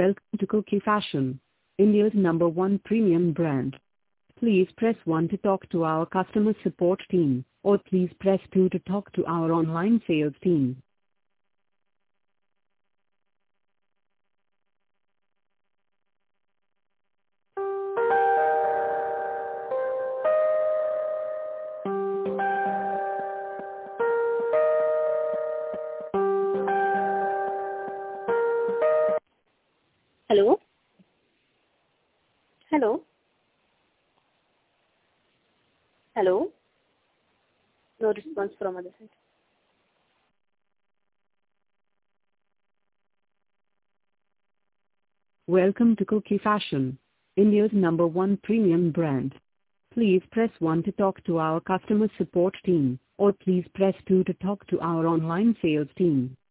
Welcome to Cookie Fashion, India's #1 premium brand. Please press 1 to talk to our customer support team, or please press 2 to talk to our online sales team. Hello? Hello? Hello? No response from other side. Welcome to Cookie Fashion, India's #1 premium brand. Please press 1 to talk to our customer support team, or please press 2 to talk to our online sales team.